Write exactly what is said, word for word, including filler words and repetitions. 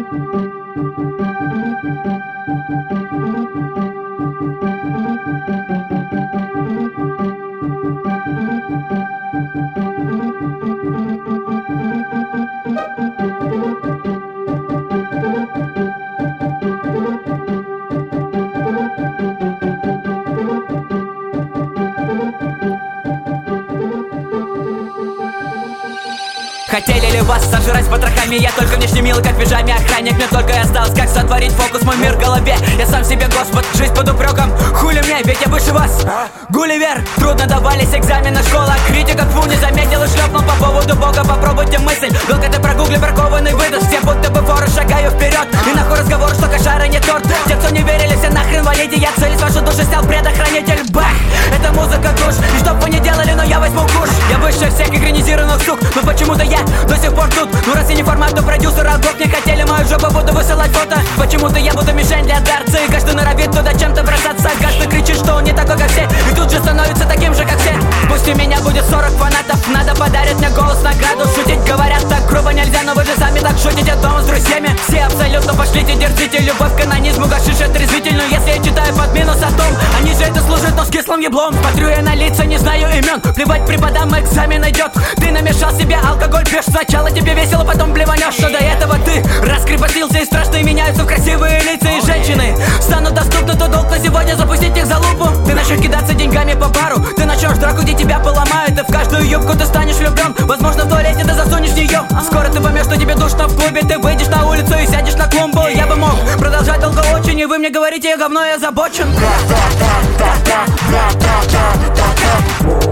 Хотели ли вас сожрать с потрохами? Я только внешне мил, как в пижаме охранник. Мне только и осталось, как сотворить фокус, мой мир в голове. Я сам себе Господь, жизнь под упреком. Хули мне, ведь я выше вас. Гулливер, трудно давались экзамены, школа. Критика фу не заметил и шлепнул по поводу Бога. Попробуйте мысль, долго ты прогугли, бракованный выдаст. Все будто бы форы, шагаю вперед. И нахуй разговор, что кошара не торт. Те, кто не верили, все нахрен валите. Я цель с вашу душу снял предохранитель. Бах, это музыка душ. И чтоб вы не делали, но я возьму куш. Я выше всех экранизированных сук, но почему-то я до сих пор тут. Ну раз я не формат, то продюсер Алгов не хотели мою жопу, буду высылать фото. Почему-то я буду мишень для дарца. И каждый норовит туда чем-то бросаться. Каждый кричит, что он не такой, как все. И тут же становится таким же, как все. Пусть у меня будет сорок фанатов, надо подарить мне голос награду. Шутить говорят так грубо нельзя, но вы же сами так шутите дома с друзьями. Все абсолютно пошлите, держите любовь к канонизму, гашиш отрезвительную. Если я читаю под минус о том, они же это служат, но с кислым еблом. Смотрю я на лица, не знаю имен. Плевать преподам, экзамен идет. Ты намешал себе алкоголь, пьешь. Сначала тебе весело, потом блеванешь. Что до этого ты раскрепостился, и страшные меняются в красивые лица. И женщины станут доступны, то долг на сегодня запустить их за лупу. Ты начнешь кидаться деньгами по бару, ты начнешь драку, где тебя поломают. И в каждую юбку ты станешь влюблен. Возможно, в туалете ты засунешь в нее. Скоро ты поймешь, что тебе душно в клубе. Ты выйдешь на улицу и сядешь на клумбу. Я бы мог продолжать долго очень, и вы мне говорите, я говно, я озабочен.